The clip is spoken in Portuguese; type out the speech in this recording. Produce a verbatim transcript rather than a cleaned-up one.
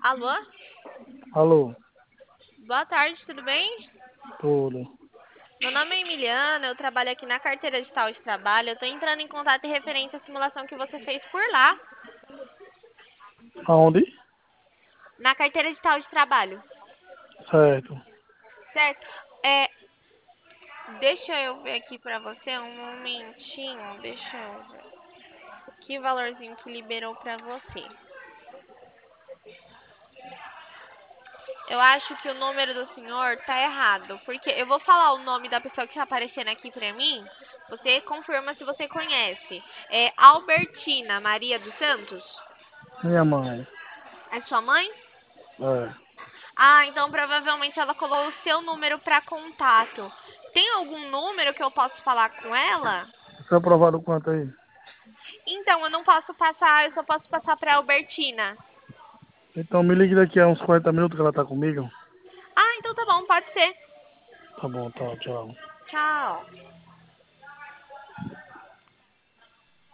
Alô? Alô, Boa tarde, tudo bem? tudo. Meu nome é Emiliana, eu trabalho aqui na carteira digital de trabalho. Eu tô entrando em contato em referente à simulação que você fez por lá, Aonde? na carteira digital de trabalho, Certo. certo? É, deixa eu ver aqui pra você um momentinho, deixa eu ver. Que valorzinho que liberou pra você. Eu acho que o número do senhor tá errado, porque eu vou falar o nome da pessoa que tá aparecendo aqui pra mim. Você confirma se você conhece. É Albertina Maria dos Santos? Minha mãe. É sua mãe? É. Ah, então provavelmente ela colocou o seu número para contato. Tem algum número que eu posso falar com ela? Você é aprovado quanto aí? Então, eu não posso passar, eu só posso passar para Albertina. Então me ligue daqui a uns quarenta minutos que ela tá comigo. Ah, então tá bom, pode ser. Tá bom, tá, tchau. Tchau.